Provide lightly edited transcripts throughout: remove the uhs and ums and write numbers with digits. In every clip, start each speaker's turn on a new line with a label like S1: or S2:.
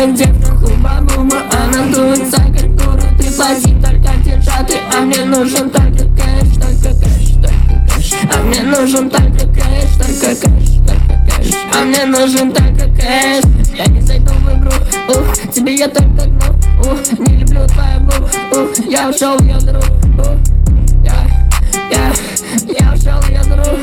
S1: Твоя девка хуба-буба, она дуется как дура. Ты плати только деньжаты, а мне нужен только кэш, только кэш, только кэш. А мне нужен только кэш, только кэш, только кэш. А мне нужен только кэш. Я не зайду в игру, тебе я только гну, не люблю твою губу, я ушел в ядру, я ушел в ядру,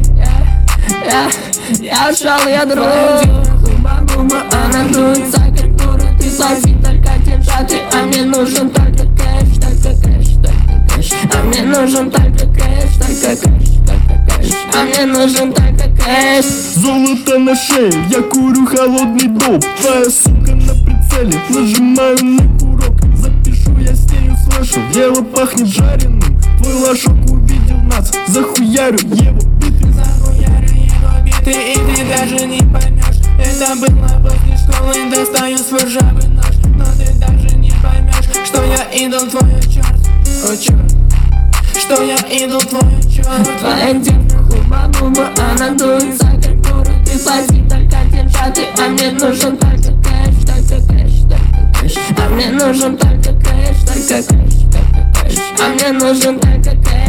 S1: я ушел в ядру. Хуба-буба, она дуется как дура. Ты плати только деньжаты, а мне нужен только кэш, только кэш, только кэш. А мне нужен только кэш, только кэш, только кэш. А мне нужен только кэш.
S2: Золото на шее, я курю холодный доп. Твоя сука на прицеле, нажимаю на курок. Запишу, я с нею слышу, дело пахнет жареным. Твой лошок увидел нас, захуярю его биты.
S3: Захуярю его биты, и ты даже не поймешь. Это было после школы, достаю свой ржавый нож. Но ты даже не поймешь, что я идол твой, черт. О, черт, что я идол твой, черт.
S1: Твоя девка хуба-буба, она дуется как дура. Ты плати только деньжаты, а мне нужен только кэш, только кэш, только кэш. А мне нужен только кэш, только кэш, только кэш. А мне нужен только кэш.